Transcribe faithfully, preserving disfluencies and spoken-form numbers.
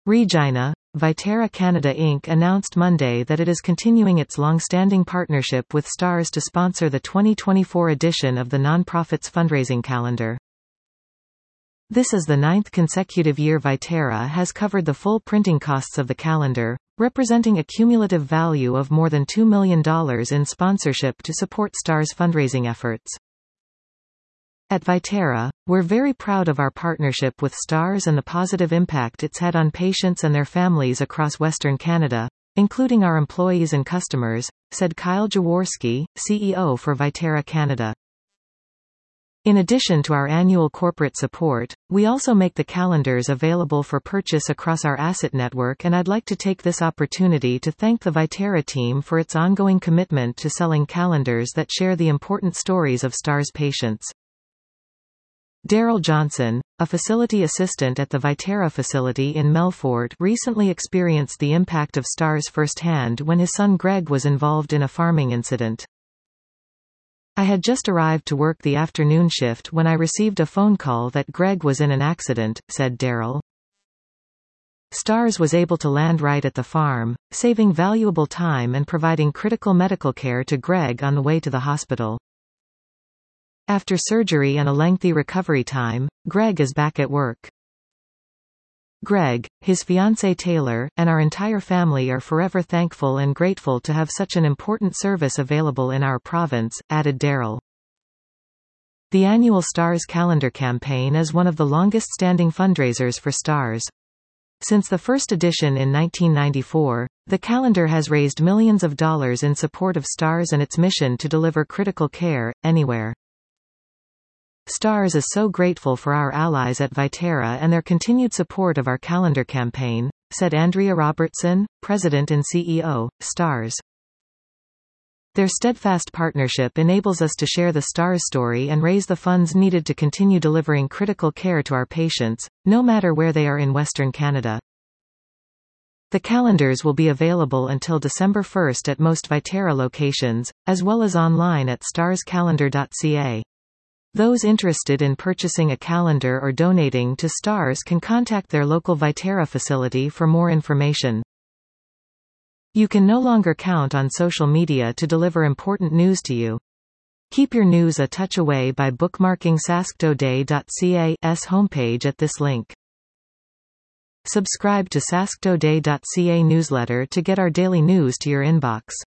Regina, Viterra Canada Incorporated announced Monday that it is continuing its long-standing partnership with STARS to sponsor the twenty twenty-four edition of the nonprofit's fundraising calendar. This is the ninth consecutive year Viterra has covered the full printing costs of the calendar, representing a cumulative value of more than two million dollars in sponsorship to support STARS fundraising efforts. At Viterra, we're very proud of our partnership with STARS and the positive impact it's had on patients and their families across Western Canada, including our employees and customers, said Kyle Jaworski, C E O for Viterra Canada. In addition to our annual corporate support, we also make the calendars available for purchase across our asset network, and I'd like to take this opportunity to thank the Viterra team for its ongoing commitment to selling calendars that share the important stories of STARS patients. Daryl Johnson, a facility assistant at the Viterra facility in Melfort, recently experienced the impact of STARS firsthand when his son Greg was involved in a farming incident. I had just arrived to work the afternoon shift when I received a phone call that Greg was in an accident, said Daryl. STARS was able to land right at the farm, saving valuable time and providing critical medical care to Greg on the way to the hospital. After surgery and a lengthy recovery time, Greg is back at work. Greg, his fiancée Taylor, and our entire family are forever thankful and grateful to have such an important service available in our province, added Daryl. The annual STARS calendar campaign is one of the longest-standing fundraisers for STARS. Since the first edition in nineteen ninety-four, the calendar has raised millions of dollars in support of STARS and its mission to deliver critical care, anywhere. STARS is so grateful for our allies at Viterra and their continued support of our calendar campaign, said Andrea Robertson, President and C E O, STARS. Their steadfast partnership enables us to share the STARS story and raise the funds needed to continue delivering critical care to our patients, no matter where they are in Western Canada. The calendars will be available until December first at most Viterra locations, as well as online at stars calendar dot c a. Those interested in purchasing a calendar or donating to STARS can contact their local Viterra facility for more information. You can no longer count on social media to deliver important news to you. Keep your news a touch away by bookmarking sasktoday dot c a's homepage at this link. Subscribe to sasktoday dot c a newsletter to get our daily news to your inbox.